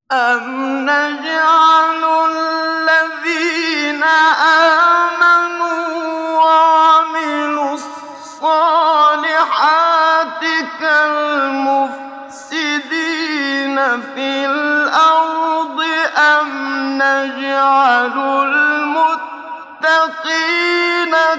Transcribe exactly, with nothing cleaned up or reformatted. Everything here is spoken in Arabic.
أَمْ نَجْعَلُ الَّذِينَ آمَنُوا وَعَمِلُوا الصَّالِحَاتِ كَالْمُفْسِدِينَ فِي الْأَرْضِ أَمْ نَجْعَلُ الْمُتَّقِينَ